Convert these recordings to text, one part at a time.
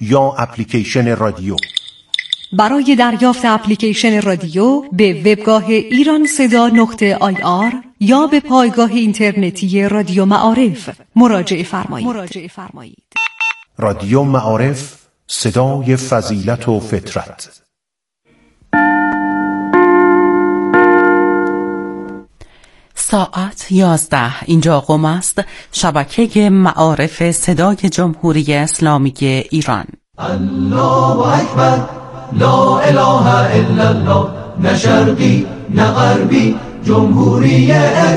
یا اپلیکیشن رادیو. برای دریافت اپلیکیشن رادیو به وبگاه ایرانصدا.ir یا به پایگاه اینترنتی رادیو معارف مراجعه فرمایید. رادیو معارف، صدای فضیلت و فطرت. ساعت 11 اینجا قم است، شبکه معارف صدای جمهوری اسلامی ایران. الله اکبر، لا اله الا الله، نه شرقی نه غربی، جمهوری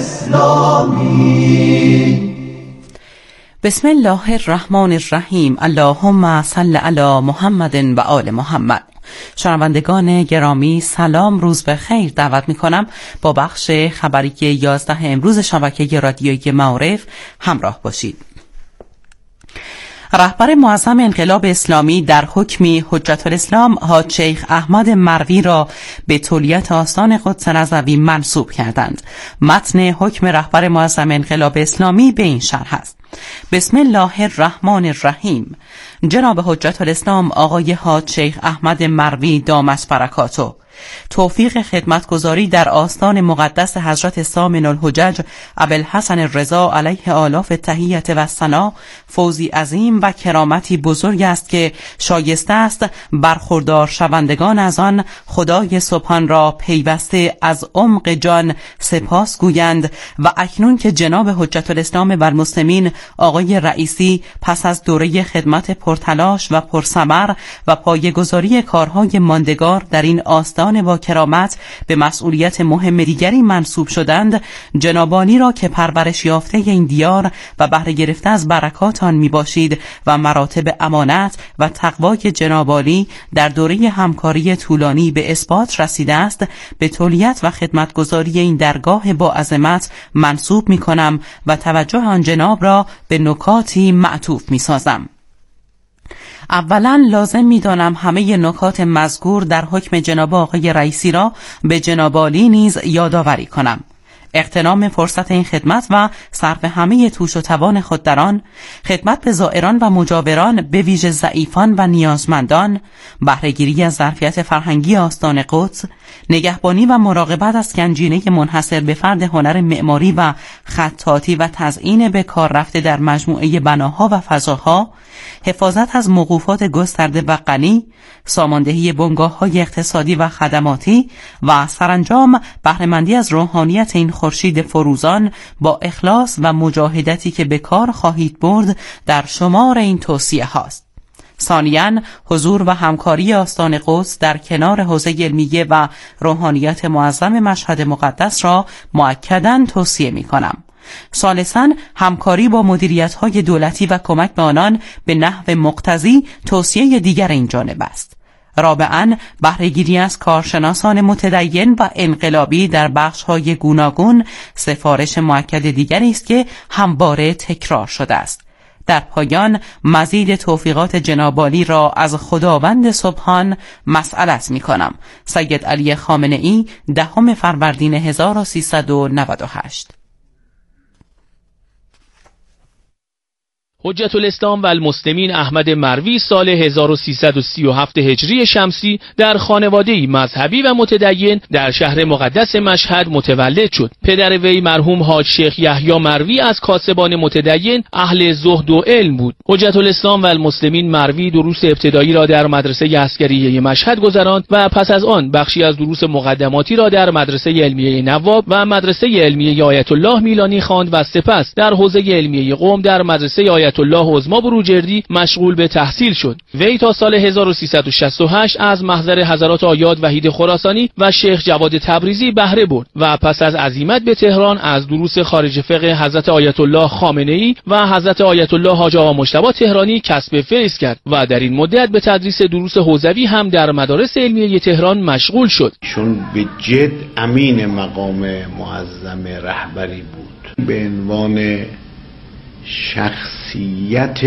اسلامی. بسم الله الرحمن الرحیم. اللهم صل علی محمد و آل محمد. شنوندگان گرامی سلام، روز بخیر. دعوت میکنم با بخش خبری 11 امروز شبکه رادیویی معارف همراه باشید. رهبر معظم انقلاب اسلامی در حکمی حجت الاسلام حاج شیخ احمد مروی را به تولیت آستان قدس رضوی منصوب کردند. متن حکم رهبر معظم انقلاب اسلامی به این شرح است: بسم الله الرحمن الرحیم. جناب حجت الاسلام آقای حاج شیخ احمد مروی دامت برکاته توفیق خدمتگزاری در آستان مقدس حضرت ثامن الحجج ابوالحسن الرضا علیه آلاف التحیة و الثنا فوزی عظیم و کرامتی بزرگ است که شایسته است برخوردار شوندگان از آن خدای سبحان را پیوسته از عمق جان سپاس گویند. و اکنون که جناب حجت الاسلام والمسلمین آقای رئیسی پس از دوره خدمت پرتلاش و پرثمر و پایه‌گذاری کارهای ماندگار در این آستان با کرامت به مسئولیت مهم دیگری منصوب شدند، جناب عالی را که پرورش یافته این دیار و بهره گرفته از برکات آن می باشید و مراتب امانت و تقوای جناب عالی در دوره همکاری طولانی به اثبات رسیده است، به تولیت و خدمتگزاری این درگاه با عظمت منصوب می کنم و توجه آن جناب را به نکاتی معطوف می سازم. اولا لازم می‌دانم همه نکات مذکور در حکم جناب آقای رئیسی را به جناب عالی نیز یادآوری کنم. اغتنام فرصت این خدمت و صرف همه توش و توان خود در آن، خدمت به زائران و مجاوران به ویژه ضعیفان و نیازمندان، بهره‌گیری از ظرفیت فرهنگی آستان قدس، نگهبانی و مراقبت از گنجینه منحصر به فرد هنر معماری و خطاطی و تزیین به کار رفته در مجموعه بناها و فضاها، حفاظت از موقوفات گسترده و غنی، ساماندهی بنگاه‌های اقتصادی و خدماتی و سرانجام بهره‌مندی از روحانیت این خورشید فروزان با اخلاص و مجاهدتی که به کار خواهید برد در شمار این توصیه هاست. ثانیاً حضور و همکاری آستان قدس در کنار حوزه علمیه و روحانیت معظم مشهد مقدس را مؤکداً توصیه می کنم. ثالثاً همکاری با مدیریت‌های دولتی و کمک به آنان به نحو مقتضی توصیه دیگر این جانب است. رابعاً بهره‌گیری از کارشناسان متدین و انقلابی در بخش‌های گوناگون سفارش مؤکد دیگری است که همواره تکرار شده است. در پایان مزید توفیقات جناب عالی را از خداوند سبحان مسئلت می کنم. سید علی خامنه‌ای 10 فروردین 1398. حجت الاسلام و المسلمین احمد مروی سال 1337 هجری شمسی در خانواده‌ای مذهبی و متدین در شهر مقدس مشهد متولد شد. پدر وی مرحوم حاج شیخ یحیی مروی از کاسبان متدین اهل زهد و علم بود. حجت الاسلام و المسلمین مروی دروس ابتدایی را در مدرسه عسکریه مشهد گذراند و پس از آن بخشی از دروس مقدماتی را در مدرسه علمیه نواب و مدرسه علمیه آیت الله میلانی خواند و سپس در حوزه علمیه قم در مدرسه آیت الله عظمی بروجردی مشغول به تحصیل شد. وی تا سال 1368 از محضر حضرات آیاد وحید خراسانی و شیخ جواد تبریزی بهره برد و پس از عزیمت به تهران از دروس خارج فقه حضرت آیت الله خامنه‌ای و حضرت آیت الله حاج آقا مجتبی تهرانی کسب فیض کرد و در این مدت به تدریس دروس حوزوی هم در مدارس علمیه تهران مشغول شد. چون به جد امین مقام معظم رهبری بود، به عنوان شخصیت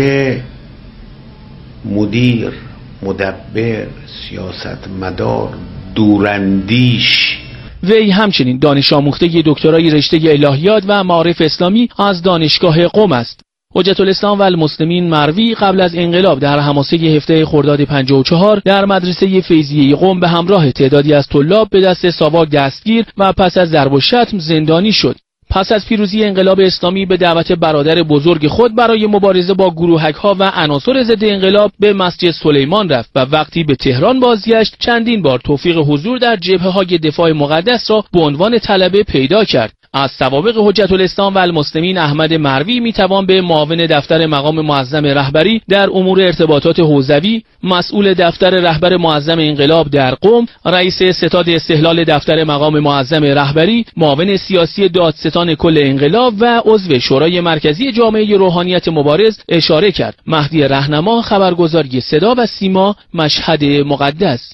مدیر، مدبر، سیاستمدار، دوراندیش. وی همچنین دانش آموخته دکترای رشته الهیات و معارف اسلامی از دانشگاه قم است. حجت الاسلام و المسلمین مروی قبل از انقلاب در حماسه هفته خرداد 54 در مدرسه فیضیه قم به همراه تعدادی از طلاب به دست ساواک دستگیر و پس از ضرب و شتم زندانی شد. پس از پیروزی انقلاب اسلامی به دعوت برادر بزرگ خود برای مبارزه با گروهک‌ها و عناصر ضد انقلاب به مسجد سلیمان رفت و وقتی به تهران بازگشت چندین بار توفیق حضور در جبهه‌های دفاع مقدس را به عنوان طلبه پیدا کرد. از سوابق حجت الاسلام و المسلمین احمد مروی میتوان به معاون دفتر مقام معظم رهبری در امور ارتباطات حوزوی، مسئول دفتر رهبر معظم انقلاب در قم، رئیس ستاد استحلال دفتر مقام معظم رهبری، معاون سیاسی دادستان کل انقلاب و عضو شورای مرکزی جامعه روحانیت مبارز اشاره کرد. مهدی رهنما، خبرگزاری صدا و سیما، مشهد مقدس.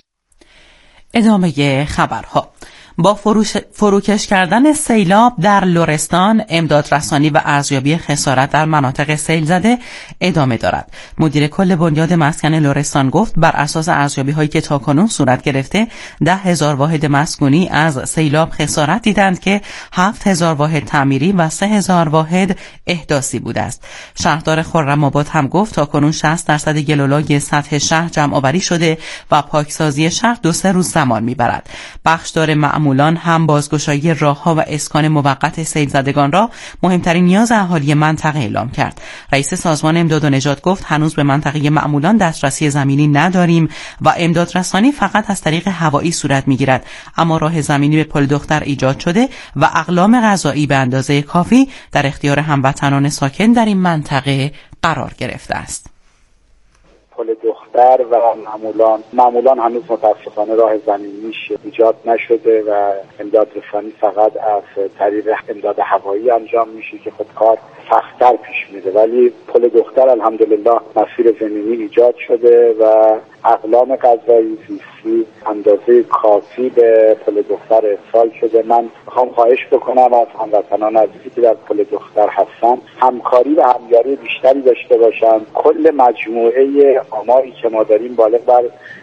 ادامه خبرها. با فروکش کردن سیلاب در لرستان، امدادرسانی و ارزیابی خسارت در مناطق سیل زده ادامه دارد. مدیر کل بنیاد مسکن لرستان گفت بر اساس ارزیابی هایی که تاکنون صورت گرفته 10,000 واحد مسکونی از سیلاب خسارت دیدند که 7,000 واحد تعمیری و 3,000 واحد احداثی بوده است. شهردار خرم‌آباد هم گفت تاکنون 60% گلولای سطح شهر جمع آوری شده و پاکسازی شهر 2-3 روز زمان میبرد. بخشدار مولان هم بازگشایی راه‌ها و اسکان موقت سیل زدگان را مهمترین نیاز اهالی منطقه اعلام کرد. رئیس سازمان امداد و نجات گفت هنوز به منطقه معمولان دسترسی زمینی نداریم و امدادرسانی فقط از طریق هوایی صورت میگیرد، اما راه زمینی به پل دختر ایجاد شده و اقلام غذایی به اندازه کافی در اختیار هموطنان ساکن در این منطقه قرار گرفته است. پل دختر و معمولان هنوز متاسفانه راه زمینیش ایجاد نشده و امداد رسانی فقط از طریق امداد هوایی انجام میشه که خب کار سخت‌تر پیش میره، ولی پل دختر الحمدلله مسیر زمینی ایجاد شده و اقلام غذایی زیستی اندازه کافی به پل دختر ارسال شده. من میخوام خواهش بکنم از هموطنان عزیزی که در پل دختر هستن همکاری و همکاری بیشتری داشته باشن. کل مجموعه آماری که ما داریم بالغ بر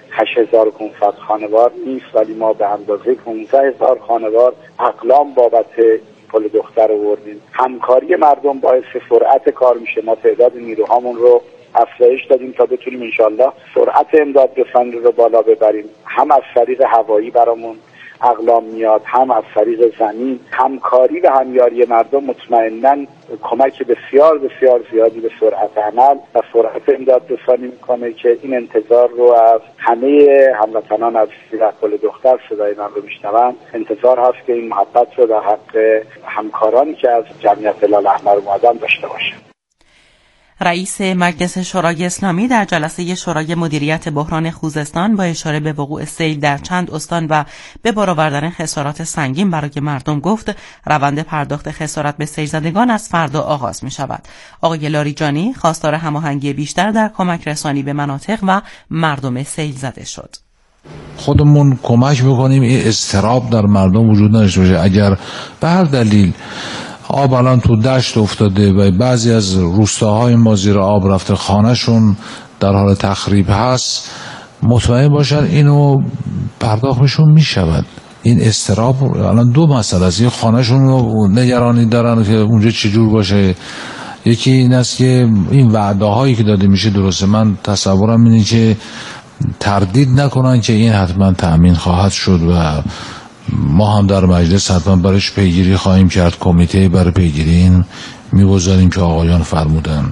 8500 خانوار نیست، ولی ما به اندازه 15000 خانوار اقلام بابت پل دختر آوردیم. همکاری مردم باعث سرعت کار میشه. ما تعداد نیروهامون رو افزایش دادیم تا بتونیم انشالله سرعت امداد رسانی رو بالا ببریم. هم از طریق هوایی برامون اقلام میاد، هم از طریق زمین. همکاری و همیاری مردم مطمئناً کمک بسیار بسیار زیادی به سرعت عمل و سرعت امداد رسانی میکنه که این انتظار رو از همه هموطنان از پل دختر صدای من رو میشنون. انتظار هست که این محبت رو در حق همکارانی که از جمعیت هلال احمر اومدن داشته باشه. رئیس مجلس شورای اسلامی در جلسه شورای مدیریت بحران خوزستان با اشاره به وقوع سیل در چند استان و به بار آوردن خسارات سنگین برای مردم گفت روند پرداخت خسارت به سیل زدگان از فردا آغاز می شود. آقای لاریجانی خواستار هماهنگی بیشتر در کمک رسانی به مناطق و مردم سیل زده شد. خودمون کمک بکنیم این اضطراب در مردم وجود نداشته باشه. اگر به هر دلیل آب الان تو دشت افتاده و بعضی از روستاهای ما زیر آب رفته، خانهشون در حال تخریب هست، مطمئن باشن اینو پرداختشون می شود. این اضطراب الان دو مسئله است. یه خانهشون رو نگرانی دارن که اونجا چجور باشه، یکی این است که این وعده هایی که داده میشه درسته. من تصورم اینه که تردید نکنن که این حتما تأمین خواهد شد و ما هم در مجلس حتما برایش پیگیری خواهیم کرد. کمیته برای پیگیری این میگذاریم که آقایان فرمودن.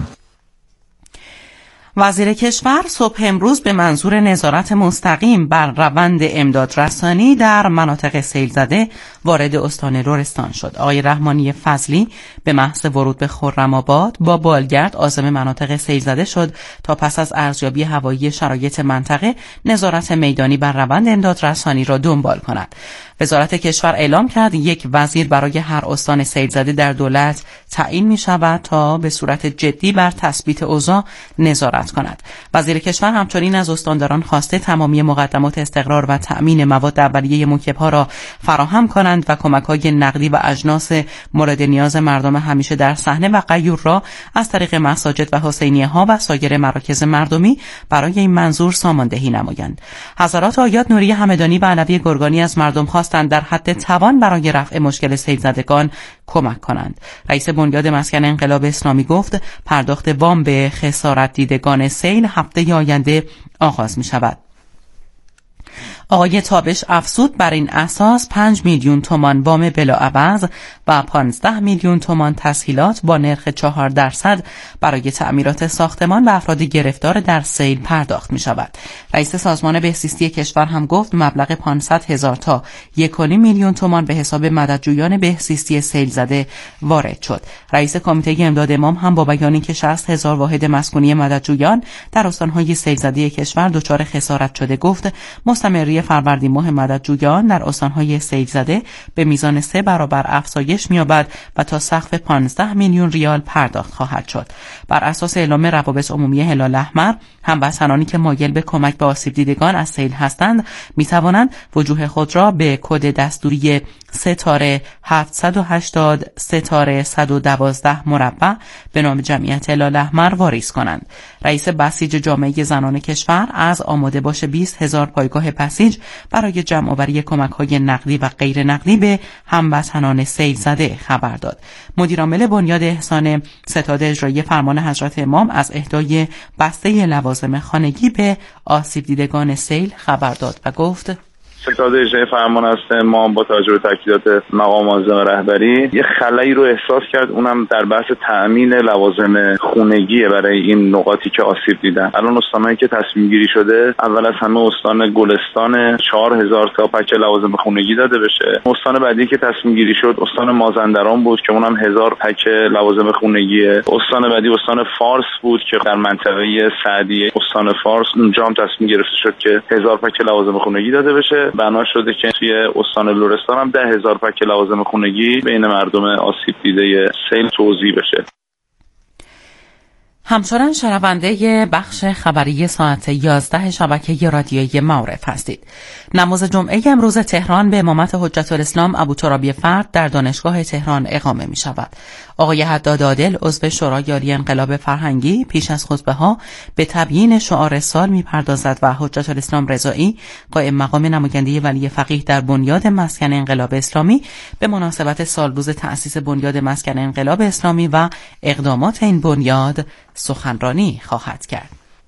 وزیر کشور صبح امروز به منظور نظارت مستقیم بر روند امدادرسانی در مناطق سیل زده وارد استان لرستان شد. آقای رحمانی فضلی به محض ورود به خرم‌آباد با بالگرد عازم مناطق سیل زده شد تا پس از ارزیابی هوایی شرایط منطقه نظارت میدانی بر روند امدادرسانی را دنبال کند. وزارت کشور اعلام کرد یک وزیر برای هر استان سیل زده در دولت تعیین می شود تا به صورت جدی بر تثبیت اوضاع نظارت نظارت کند. وزیر کشور همچنین از استانداران خواسته تمامی مقدمات استقرار و تأمین مواد اولیه موکب‌ها را فراهم کنند و کمک‌های نقدی و اجناس مورد نیاز مردم همیشه در صحنه و غیور را از طریق مساجد و حسینیه‌ها و سایر مراکز مردمی برای این منظور ساماندهی نمایند. حضرات آیات نوری همدانی و علوی گرگانی از مردم خواستند در حد توان برای رفع مشکل سیل زدگان کمک کنند. رئیس بنیاد مسکن انقلاب اسلامی گفت پرداخت وام به خسارت دیدگان سیل هفته آینده آغاز می شود. آقای تابش افزود بر این اساس 5 میلیون تومان وام بلاعوض و 15 میلیون تومان تسهیلات با نرخ 4% برای تعمیرات ساختمان و افراد گرفتار در سیل پرداخت می شود. رئیس سازمان بهزیستی کشور هم گفت مبلغ 500,000 تا 1.5 میلیون تومان به حساب مددجویان بهزیستی سیل زده وارد شد. رئیس کمیته امداد امام هم با بیانی که 60,000 واحد مسکونی مددجویان در استانهای سیل زده کشور دچار خسارت شده گفت مستمری فروردین ماه مددجویان در استانهای سیل زده به میزان 3 برابر افزایش می‌یابد و تا سقف 15 میلیون ریال پرداخت خواهد شد. بر اساس اعلام روابط عمومی هلال احمر، هموطنانی که مایل به کمک به آسیب دیدگان از سیل هستند می‌توانند وجوه خود را به کد دستوری 780-112 مربع به نام جمعیت هلال احمر واریز کنند. رئیس بسیج جامعه زنان کشور از آماده باش 20,000 پایگاه بسیج برای جمع‌آوری کمک‌های نقدی و غیر نقدی به هموطنان سیل زده خبر داد. مدیرعامل بنیاد احسان ستاد اجرایی فرمان حضرت امام از اهدای بسته لوازم خانگی به آسیب دیدگان سیل خبر داد و گفت ستاد اجرایی فرمان حضرت امام با توجه به تاکیدات مقام معظم رهبری یه خلایی رو احساس کرد، اونم در بحث تأمین لوازم خونگی برای این نقاطی که آسیب دیدن. الان استانایی که تصمیم گیری شده، اول از همه استان گلستان 4,000 تا پک لوازم خونگی داده بشه. استان بعدی که تصمیم گیری شد استان مازندران بود که اونم 1000 پک لوازم خونگیه. استان بعدی استان فارس بود که در منطقه سعدیه استان فارس، اونجا هم تصمیم گرفته شد که 1000 پک لوازم خونگی داده بشه. بنا شده که توی استان لرستان هم 10,000 پک لوازم خونگی بین مردم آسیب دیده سیل توزیع بشه. همچنان شنونده بخش خبری ساعت 11 شبکه رادیویی معارف هستید. نماز جمعه امروز تهران به امامت حجت الاسلام ابوترابی فرد در دانشگاه تهران اقامه می شود. آقای حداد عادل عضو شورای عالی انقلاب فرهنگی پیش از خطبه ها به تبیین شعار سال می پردازد و حجت الاسلام رضایی قائم مقام نماینده ولی فقیه در بنیاد مسکن انقلاب اسلامی به مناسبت سالروز تأسیس بنیاد مسکن انقلاب اسلامی و اقدامات این بنیاد سخنرانی خواهد کرد.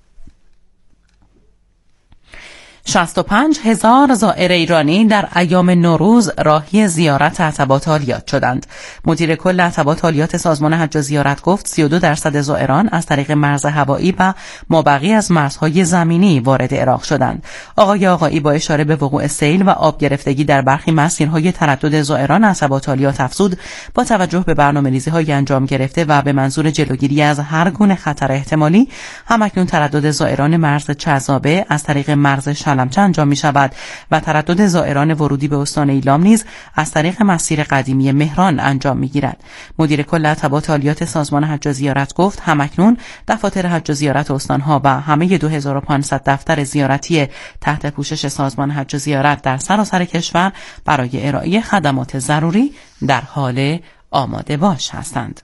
65,000 زائر ایرانی در ایام نوروز راهی زیارت عتبات عالیات شدند. مدیر کل عتبات عالیات سازمان حج و زیارت گفت 32% زائران از طریق مرز هوایی و مابقی از مرزهای زمینی وارد عراق شدند. آقای آقایی با اشاره به وقوع سیل و آب گرفتگی در برخی مسیرهای تردد زائران عتبات عالیات افزود با توجه به برنامه‌ریزی‌های انجام گرفته و به منظور جلوگیری از هر گونه خطر احتمالی همکنون تردد زائران مرز چذابه از طریق مرز شلمچه انجام می شود و تردد زائران ورودی به استان ایلام نیز از طریق مسیر قدیمی مهران انجام می گیرد. مدیر کل عتبات عالیات سازمان حج و زیارت گفت همکنون دفاتر حج و زیارت استانها و همه 2500 دفتر زیارتی تحت پوشش سازمان حج و زیارت در سراسر کشور برای ارائه خدمات ضروری در حال آماده باش هستند.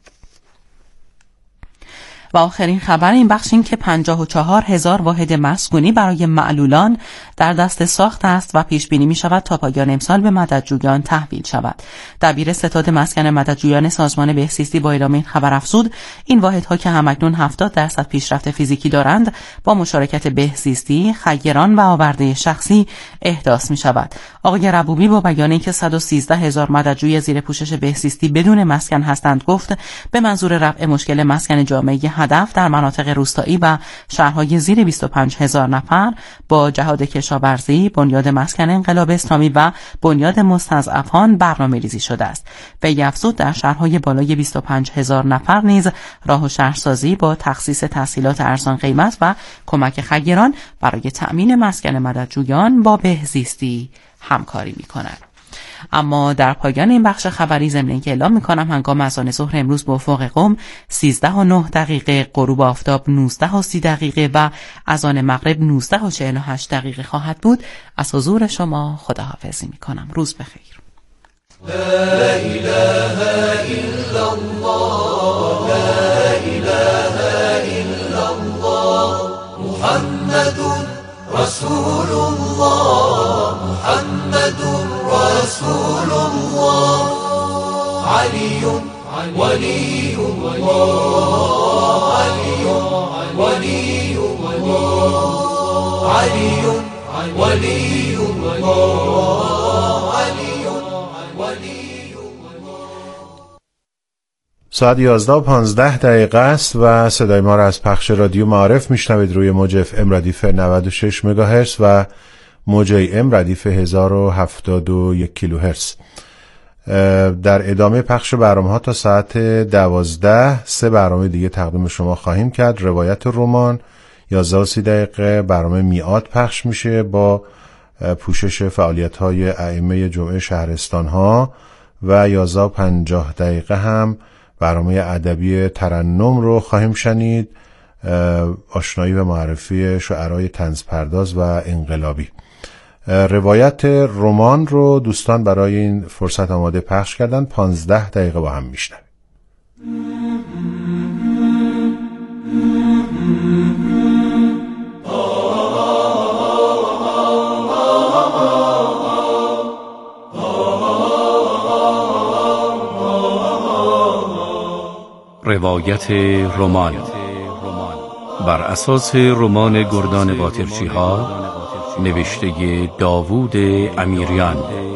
و آخرین خبر این بخش این که 54,000 واحد مسکونی برای معلولان در دست ساخت است و پیش بینی می شود تا پایان امسال به مددجویان تحویل شود. دبیر ستاد مسکن مددجویان سازمان بهزیستی با اعلام این خبر افزود این واحدها که همکنون 70% پیشرفت فیزیکی دارند با مشارکت بهزیستی، خیران و آورده شخصی احداث می شود. آقای ربوبی با بیان اینکه 113,000 مددجوی زیر پوشش بهزیستی بدون مسکن هستند گفت به منظور رفع مشکل مسکن جامعه هدف در مناطق روستایی و شهرهای زیر 25,000 نفر با جهاد کشاورزی، بنیاد مسکن انقلاب اسلامی و بنیاد مستضعفان برنامه‌ریزی شده است. وی افزود در شهرهای بالای 25,000 نفر نیز راه و شهرسازی با تخصیص تسهیلات ارزان قیمت و کمک خیران برای تأمین مسکن مددجویان با بهزیستی همکاری می‌کند. اما در پایان این بخش خبری ضمن اینکه اعلام میکنم هنگام اذان ظهر امروز به افق قم 13:09 غروب آفتاب 19:30 و اذان مغرب 19:48 خواهد بود. از حضور شما خداحافظی میکنم. روز بخیر. لا إله إلا الله لا إله إلا الله محمد رسول الله محمد رسول الله علي ولي الله علي ولي الله علي ولي الله علي ساعت 11:15 است و صدای ما را از پخش رادیو معارف میشنوید روی موج FM ردیف 96 مگاهرتز و موج AM ردیف 1071 کیلوهرتز. در ادامه پخش برنامه‌ها تا ساعت 12 سه برنامه دیگه تقدیم شما خواهیم کرد. روایت رمان 11:30 برنامه میعاد پخش میشه با پوشش فعالیت‌های ائمه جمعه شهرستان‌ها و 11:50 هم برنامه ادبی ترنم رو خواهیم شنید، آشنایی و معرفی شعرهای طنزپرداز و انقلابی. روایت رمان رو دوستان برای این فرصت آماده پخش کردن. 15 دقیقه با هم میشنویم. روایت رمان بر اساس رمان گردان باطرچی‌ها نوشته داوود امیریان.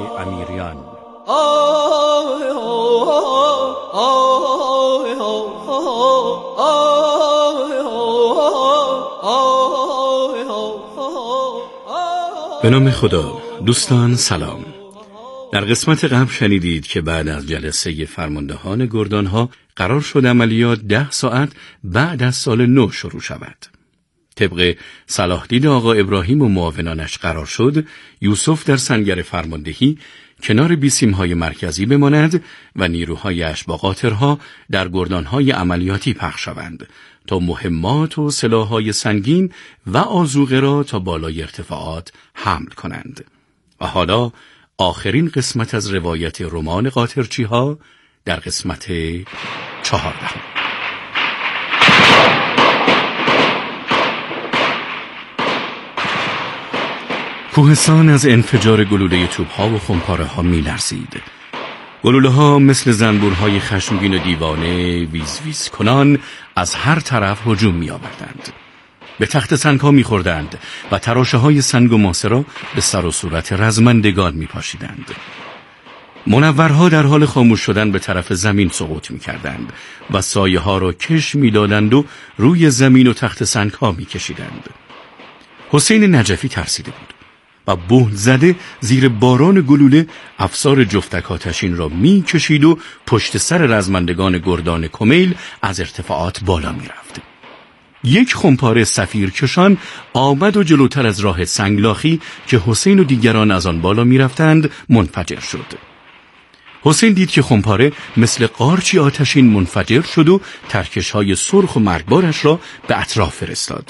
به نام خدا. دوستان سلام. در قسمت قبل شنیدید که بعد از جلسه فرماندهان گردانها قرار شد عملیات 10 ساعت بعد از سال نو شروع شود. طبق صلاحدید آقا ابراهیم و معاونانش قرار شد یوسف در سنگر فرماندهی کنار بیسیم‌های مرکزی بماند و نیروهایش با قاطرها در گردانهای عملیاتی پخش شوند تا مهمات و سلاح‌های سنگین و آذوقه را تا بالای ارتفاعات حمل کنند. و حالا آخرین قسمت از روایت رمان قاطرچی‌ها در قسمت 14. کوهستان از انفجار گلوله توپ‌ها و خمپاره‌ها می‌لرزید. گلوله‌ها مثل زنبورهای خشمگین و دیوانه ویز ویز کنان از هر طرف هجوم می‌آوردند. به تخت سنگ‌ها می‌خوردند و تراشه‌های سنگ و ماسه را به سر و صورت رزمندگان می‌پاشیدند. منورها در حال خاموش شدن به طرف زمین سقوط می‌کردند و سایه‌ها را کش می‌دادند و روی زمین و تخت سنگ‌ها می‌کشیدند. حسین نجفی ترسیده بود و بهت زده زیر باران گلوله افسار جفتک آتشین را می‌کشید و پشت سر رزمندگان گردان کمیل از ارتفاعات بالا می‌رفت. یک خمپاره سفیر کشان آمد و جلوتر از راه سنگلاخی که حسین و دیگران از آن بالا می‌رفتند منفجر شد. حسین دید که خمپاره مثل قارچی آتشین منفجر شد و ترکش‌های سرخ و مرگبارش را به اطراف فرستاد.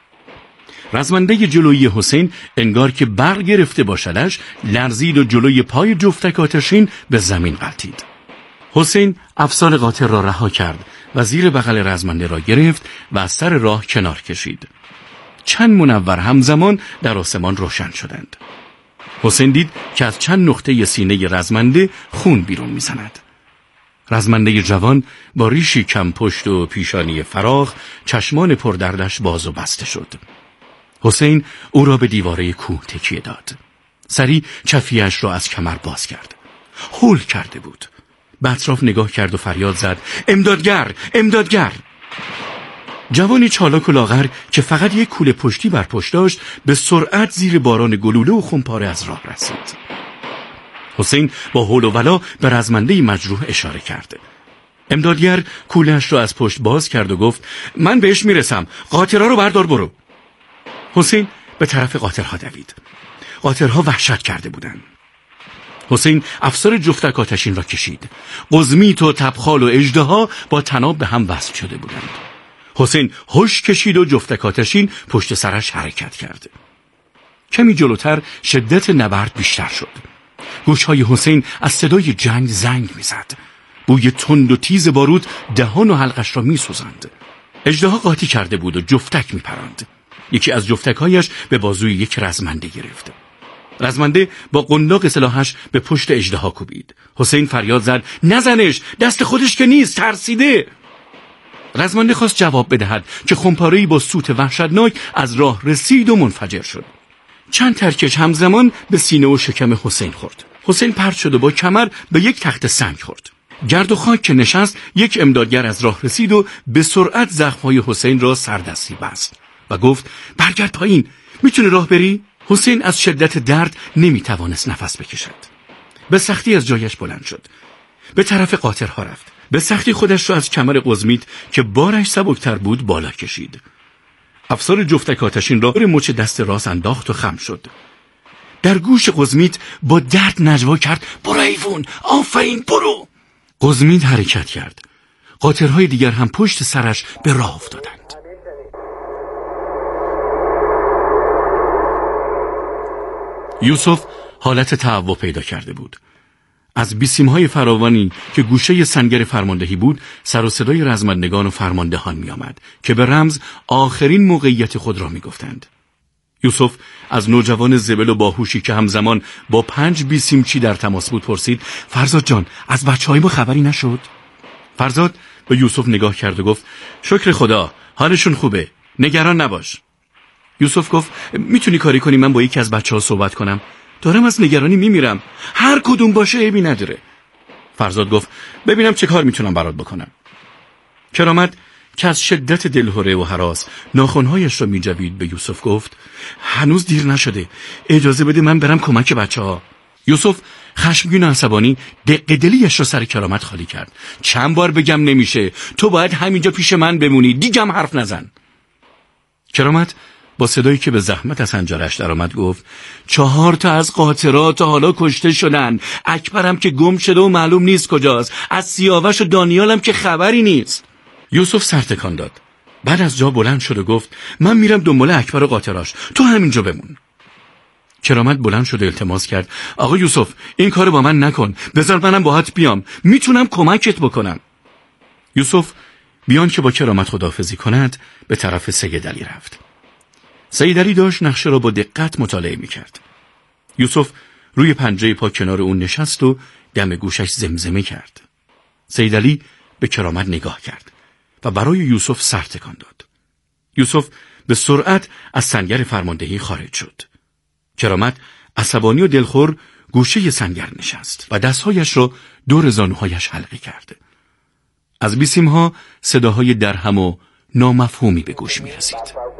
رزمنده جلویی حسین انگار که برق گرفته باشدش لرزید و جلوی پای جفتک آتشین به زمین غلتید. حسین افسار قاطر را رها کرد و زیر بغل رزمنده را گرفت و از سر راه کنار کشید. چند منور همزمان در آسمان روشن شدند. حسین دید که از چند نقطه سینه رزمنده خون بیرون می‌زند. رزمنده جوان با ریشی کم پشت و پیشانی فراخ چشمان پردردش باز و بسته شد. حسین او را به دیواره کوه تکیه داد. سری چفیه‌اش را از کمر باز کرد. هول کرده بود. به اطراف نگاه کرد و فریاد زد: امدادگر! امدادگر! جوانی چالاک و لاغر که فقط یک کوله پشتی بر پشت داشت به سرعت زیر باران گلوله و خمپاره از راه رسید. حسین با هول و ولا به رزمنده مجروح اشاره کرد. امدادگر کوله‌اش را از پشت باز کرد و گفت: من بهش میرسم، قاطرها رو بردار برو. حسین به طرف قاطرها دوید. قاطرها وحشت کرده بودند. حسین افسار جفتک آتشین را کشید. قزمیت و تبخال و اژدها با طناب به هم وصل شده بودند. حسین هوش کشید و جفتک آتشین پشت سرش حرکت کرد. کمی جلوتر شدت نبرد بیشتر شد. گوشهای حسین از صدای جنگ زنگ میزد. بوی تند و تیز بارود دهان و حلقش را میسوزاند. اژدها قاطی کرده بود و جفتک میپراند. یکی از جفتکهایش به بازوی یک رزمنده گرفت. رزمنده با قنداق سلاحش به پشت اژدها کوبید. حسین فریاد زد: نزنش، دست خودش که نیست، ترسیده. رزمنده خواست جواب بدهد که خمپاره‌ای با سوت وحشتناک از راه رسید و منفجر شد. چند ترکش همزمان به سینه و شکم حسین خورد. حسین پرت شد و با کمر به یک تخت سنگ خورد. گرد و خاک که نشست، یک امدادگر از راه رسید و به سرعت زخم‌های حسین را سردستی بست و گفت: برگرد پایین، میتونی راه بری؟ حسین از شدت درد نمیتوانست نفس بکشد. به سختی از جایش بلند شد. به طرف قاطرها رفت. به سختی خودش را از کمر قزمیت که بارش سبکتر بود بالا کشید. افسار جفتک آتشین را مچ دست راست انداخت و خم شد. در گوش قزمیت با درد نجوا کرد: برو حیوان، آفرین، برو. قزمیت حرکت کرد. قاطرهای دیگر هم پشت سرش به راه افتادند. یوسف حالت تهوع پیدا کرده بود. از بیسیم‌های فراوانی که گوشه سنگر فرماندهی بود، سر و صدای رزمندگان و فرماندهان می آمد که به رمز آخرین موقعیت خود را می گفتند. یوسف از نوجوان زبل و باهوشی که همزمان با 5 بیسیمچی در تماس بود پرسید: فرزاد جان، از بچه‌های ما خبری نشد؟ فرزاد به یوسف نگاه کرد و گفت: شکر خدا، حالشون خوبه، نگران نباش. یوسف گفت: میتونی کاری کنی من با یکی از بچه‌ها صحبت کنم؟ دارم از نگرانی میمیرم. هر کدوم باشه عیبی نداره. فرزاد گفت: ببینم چه کار میتونم برات بکنم. کرامت که از شدت دلهره و هراس ناخن‌هایش را میجوید به یوسف گفت: هنوز دیر نشده، اجازه بده من برم کمک بچه‌ها. یوسف خشمگین و عصبانی دق دلیش را سر کرامت خالی کرد. چند بار بگم نمیشه، تو باید همینجا پیش من بمونی، دیگم حرف نزن. کرامت با صدایی که به زحمت از حنجرش درآمد گفت: 4 تا از قاطرات حالا کشته شدن. اکبرم که گم شده و معلوم نیست کجاست. از سیاوش و دانیالم که خبری نیست. یوسف سر تکان داد. بعد از جا بلند شد و گفت: من میرم دنبال اکبر و قاطراش، تو همینجا بمون. کرامت بلند شد و التماس کرد: آقا یوسف، این کارو با من نکن، بذار منم باهات بیام، میتونم کمکت بکنم. یوسف بیان که با کرامت خداحافظی کند به طرف سید علی رفت. سید علی داشت نقشه را با دقت مطالعه میکرد. یوسف روی پنجه پا کنار اون نشست و دم گوشش زمزمه کرد. سید علی به کرامت نگاه کرد و برای یوسف سر تکان داد. یوسف به سرعت از سنگر فرماندهی خارج شد. کرامت عصبانی و دلخور گوشه سنگر نشست و دستهایش را دور زانوهایش حلقه کرد. از بیسیم‌ها صداهای درهم و نامفهومی به گوش می رسید.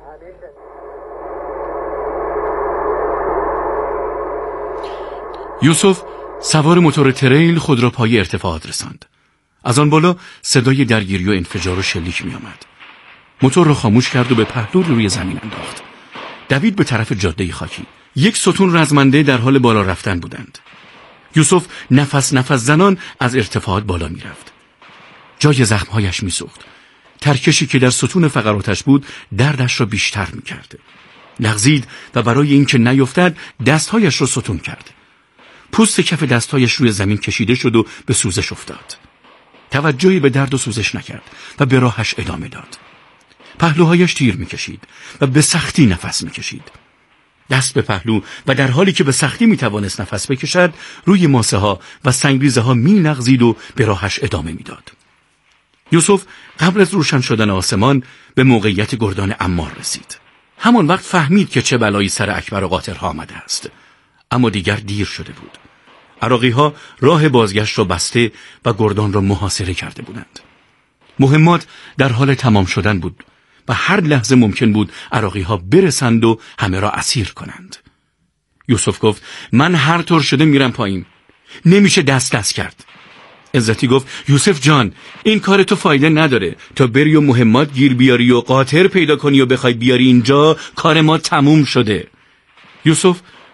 یوسف سوار موتور تریل خود را پای ارتفاعات رساند. از آن بالا صدای درگیری و انفجار و شلیک می آمد. موتور را خاموش کرد و به پهلو روی زمین انداخت. دوید به طرف جاده خاکی. یک ستون رزمنده در حال بالا رفتن بودند. یوسف نفس زنان از ارتفاعات بالا می رفت. جای زخمهایش می سوخت. ترکشی که در ستون فقراتش بود دردش را بیشتر می کرد. لغزید و برای اینکه نیفتد دستهایش را ستون کرد. پوست کف دستهایش روی زمین کشیده شد و به سوزش افتاد. توجهی به درد و سوزش نکرد و به راهش ادامه داد. پهلوهایش تیر میکشید و به سختی نفس میکشید. دست به پهلو و در حالی که به سختی میتوانست نفس بکشد روی ماسه ها و سنگریزه ها مینغزید و به راهش ادامه میداد. یوسف قبل از روشن شدن آسمان به موقعیت گردان عمار رسید. همان وقت فهمید که چه بلایی سر اکبر و قاطرها آمده است. اما دیگر دیر شده بود. عراقی‌ها راه بازگشت را بسته و گردان را محاصره کرده بودند. مهمات در حال تمام شدن بود و هر لحظه ممکن بود عراقی‌ها برسند و همه را اسیر کنند. یوسف گفت: من هر طور شده میرم پایین. نمیشه دست کرد. عزتی گفت: یوسف جان، این کار تو فایده نداره. تا بری و مهمات گیر بیاری و قاطر پیدا کنی و بخوای بیاری اینجا، کار ما تموم شده. یوسف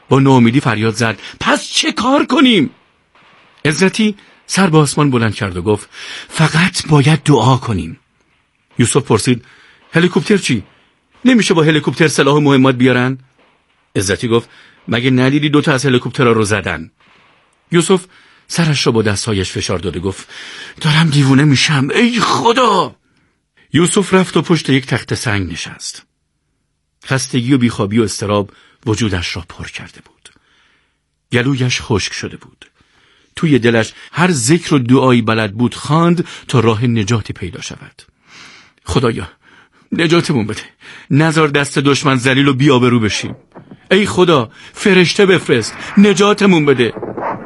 با ناامیدی فریاد زد پس چه کار کنیم؟ عزتی سر به آسمان بلند کرد و گفت فقط باید دعا کنیم. یوسف پرسید هلیکوپتر چی؟ نمیشه با هلیکوپتر سلاح مهمات بیارن؟ عزتی گفت مگه ندیدی 2 از هلیکوپترها رو زدن؟ یوسف سرش را با دستهایش فشار داده گفت دارم دیوونه میشم ای خدا. یوسف رفت و پشت یک تخت سنگ نشست. خستگی و بیخوابی و اضطراب وجودش را پر کرده بود. گلویش خشک شده بود. توی دلش هر ذکر و دعایی بلد بود خواند تا راه نجاتی پیدا شود. خدایا نجاتمون بده، نذار دست دشمن ذلیل و بی‌آبرو بشیم. ای خدا فرشته بفرست نجاتمون بده.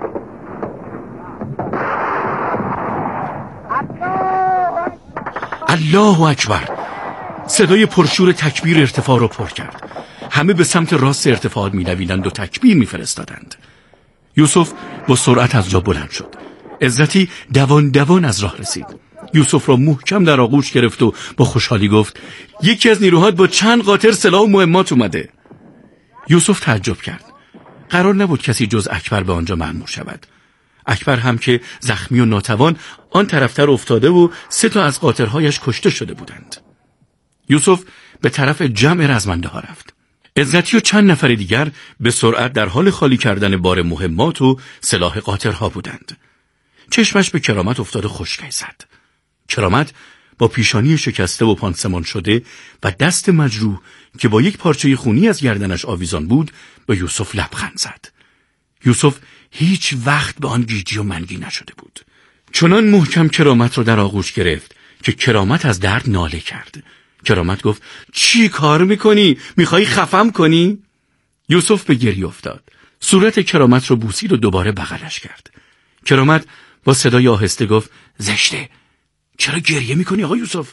الله اکبر. صدای پرشور تکبیر ارتفاع را پر کرد. همه به سمت راست ارتفاعات می‌دویدند و تکبیر می‌فرستادند. یوسف با سرعت از جا بلند شد. عزتی دوان دوان از راه رسید. یوسف را محکم در آغوش گرفت و با خوشحالی گفت یکی از نیروهات با چند قاطر سلاح و مهمات اومده. یوسف تعجب کرد. قرار نبود کسی جز اکبر به آنجا مأمور شود. اکبر هم که زخمی و ناتوان آن طرفتر افتاده و 3 از قاطرهایش کشته شده بودند. یوسف به طرف جمع رزمنده ها رفت. عزتی و چند نفر دیگر به سرعت در حال خالی کردن بار مهمات و سلاح قاطرها بودند. چشمش به کرامت افتاد و خشکی زد. کرامت با پیشانی شکسته و پانسمان شده و دست مجروح که با یک پارچه خونی از گردنش آویزان بود به یوسف لبخند زد. یوسف هیچ وقت به آن گیجی و منگی نشده بود. چنان محکم کرامت را در آغوش گرفت که کرامت از درد ناله کرد. کرامت گفت چی کار میکنی؟ میخوایی خفم کنی؟ یوسف به گریه افتاد. صورت کرامت را بوسید و دوباره بغلش کرد. کرامت با صدای آهسته گفت زشته. چرا گریه میکنی آقا یوسف؟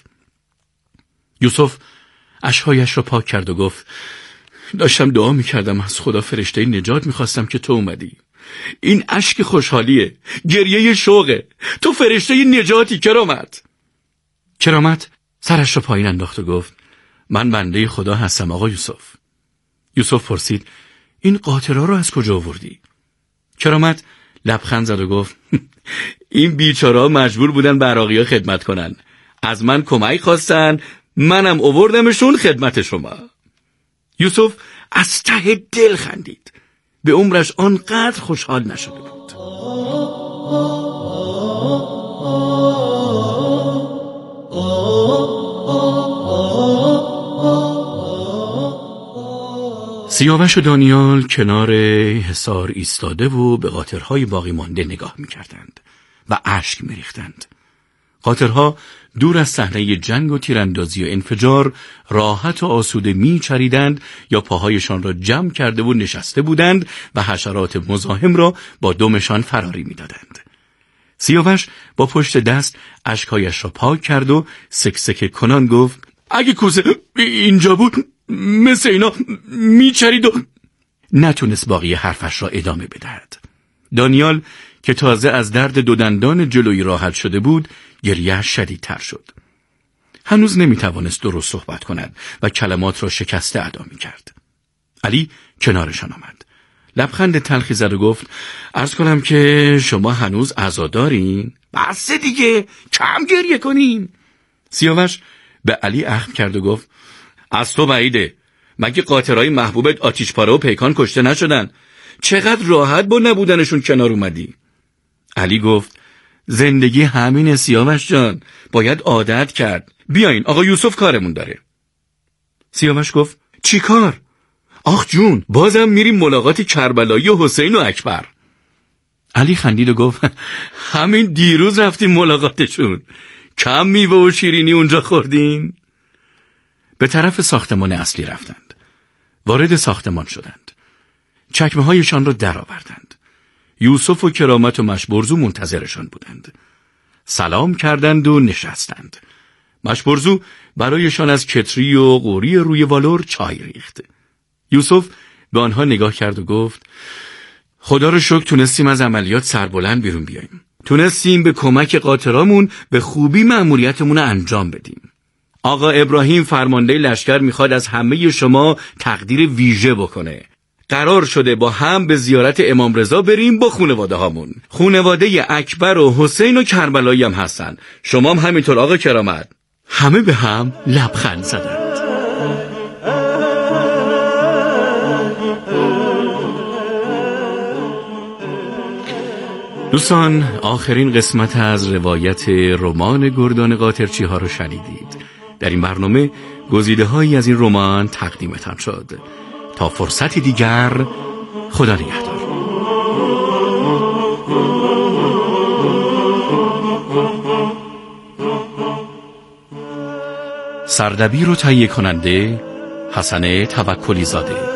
یوسف اشک‌هایش را پاک کرد و گفت داشتم دعا میکردم از خدا فرشته نجات میخواستم که تو اومدی. این اشک خوشحالیه، گریه شوقه. تو فرشته نجاتی کرامت. کرامت سرش را پایین انداخت و گفت من بنده خدا هستم آقا یوسف. یوسف پرسید این قاطرها رو از کجا آوردی؟ کرامت لبخند زد و گفت این بیچاره‌ها مجبور بودن به عراقی‌ها خدمت کنن. از من کمک خواستن، منم آوردمشون خدمت شما. یوسف از ته دل خندید. به عمرش آنقدر خوشحال نشده بود. سیاوش و دانیال کنار حصار ایستاده و به قاطرهای باقی مانده نگاه می‌کردند و اشک می‌ریختند. قاطرها دور از صحنه جنگ و تیراندازی و انفجار راحت و آسوده می‌چریدند یا پاهایشان را جمع کرده و نشسته بودند و حشرات مزاحم را با دمشان فراری می‌دادند. سیاوش با پشت دست اشک‌هایش را پاک کرد و سکسک کنان گفت اگه کوزه اینجا بود مثل اینا میچرید و نتونست باقی حرفش را ادامه بدهد. دانیال که تازه از درد 2 دندان جلویی راحت شده بود گریه شدیدتر شد. هنوز نمیتوانست درست صحبت کند و کلمات را شکسته ادا میکرد. علی کنارشان آمد. لبخند تلخی زد و گفت عرض کنم که شما هنوز عزادارین؟ بس دیگه کم گریه کنین. سیاوش به علی اخم کرد و گفت از تو بعیده. مگه قاطرهای محبوبت آتیشپاره و پیکان کشته نشدن؟ چقدر راحت با نبودنشون کنار اومدی؟ علی گفت زندگی همین سیاوش جان، باید عادت کرد. بیاین آقا یوسف کارمون داره. سیاوش گفت چی کار؟ آخ جون بازم میریم ملاقات کربلایی و حسین و اکبر. علی خندید و گفت همین دیروز رفتیم ملاقاتشون. کم میوه و شیرینی اونجا خوردین؟ به طرف ساختمان اصلی رفتند. وارد ساختمان شدند. چکمه‌هایشان را درآوردند. یوسف و کرامت و مشبرزو منتظرشان بودند. سلام کردند و نشستند. مشبرزو برایشان از کتری و قوری روی والور چای ریخت. یوسف به آنها نگاه کرد و گفت خدا رو شکر تونستیم از عملیات سربلند بیرون بیاییم. تونستیم به کمک قاطرامون به خوبی مأموریتمون رو انجام بدیم. آقا ابراهیم فرمانده لشکر میخواد از همه شما تقدیر ویژه بکنه. قرار شده با هم به زیارت امام رضا بریم با خانواده هامون. خانواده اکبر و حسین و کربلایی هم هستن. شما هم همینطور آقا کرامت. همه به هم لبخند زدند. دوستان، آخرین قسمت از روایت رمان گردان قاطرچی ها رو شنیدید. در این برنامه گزیده هایی از این رمان تقدیمتان شد. تا فرصتی دیگر، خدا نگهدار. سردبیر و تهیه کننده حسن توکلی زاده.